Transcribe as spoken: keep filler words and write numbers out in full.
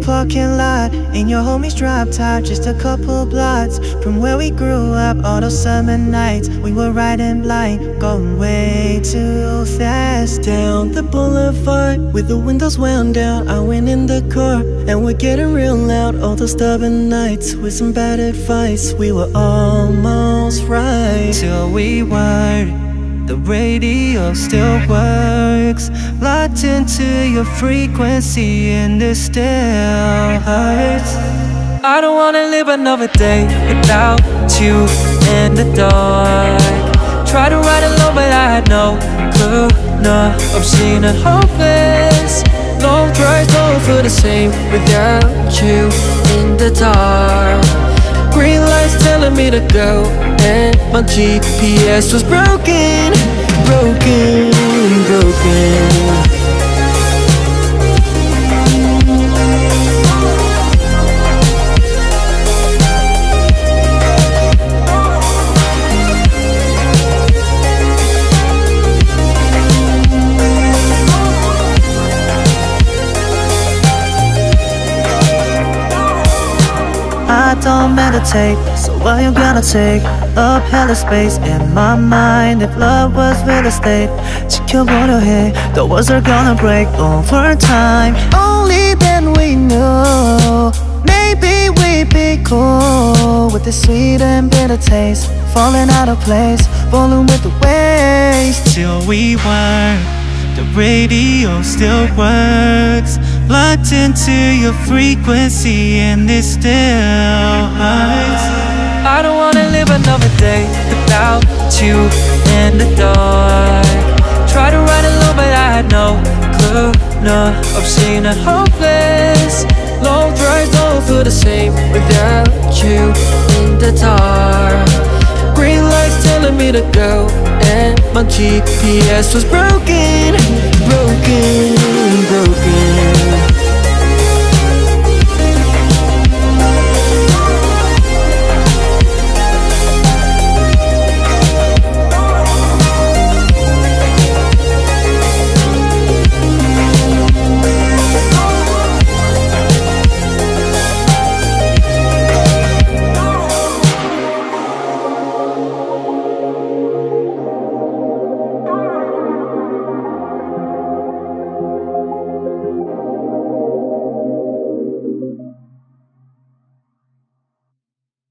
parking lot in your homie's drop top, just a couple blocks from where we grew up. All those summer nights we were riding blind, going way too fast down the boulevard with the windows wound down. I went in the car and we're getting real loud. All those stubborn nights with some bad advice, we were almost right till we weren't. The radio still works, locked into your frequency, and it still hurts. I don't wanna live another day without you in the dark. Try to ride alone but I had no clue, no, I'm seeing it hopeless. Long drives don't feel the same without you in the dark. Green lights telling me to go, and my G P S was broken, broken, broken. I don't meditate, so why you gonna take up hella space in my mind? If love was real estate, 지켜보려 해, the walls are gonna break over time. Only then we know, maybe we'd be cool with the sweet and bitter taste, falling out of place, falling with the waves. Till we weren't, the radio still works, locked into your frequency, and it still hurts. I don't wanna live another day without you in the dark. Try to ride alone but I had no clue, no, I'm seeing it hopeless. Long drives don't feel the same without you in the dark. Green lights telling me to go, and my G P S was broken, broken, broken.